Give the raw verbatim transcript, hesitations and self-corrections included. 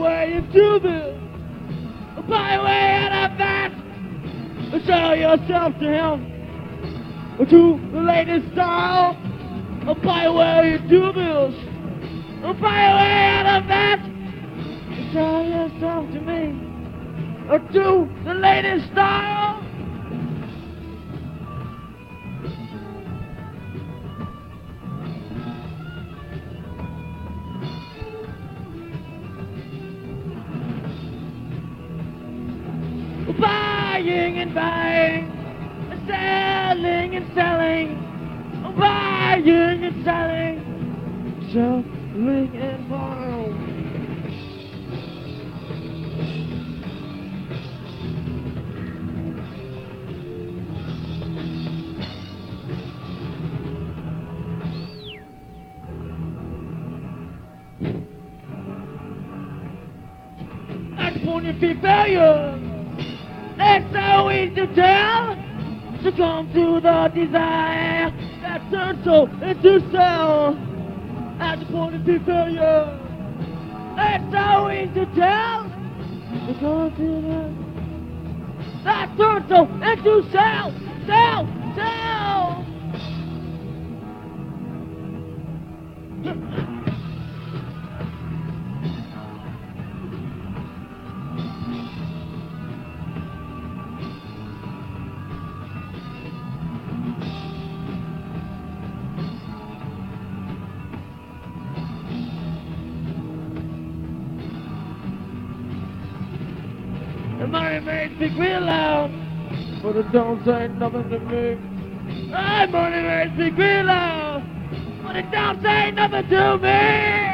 way into this. Buy a way out of that. Show yourself to him. To the latest style. Buy a way into this. Buy a way out of that. Show yourself to me. To the latest style. Buying and buying, selling and selling, buying and selling, selling and buying. That's pony fee failure. It's so easy to tell. Succumb to the desire that turns so into cell. At the point of failure. It's so easy to tell. Succumb to the that turns so into cell. Cell. Cell. The money makes me real loud, but it don't say nothing to me. The money makes me real loud, but it don't say nothing to me.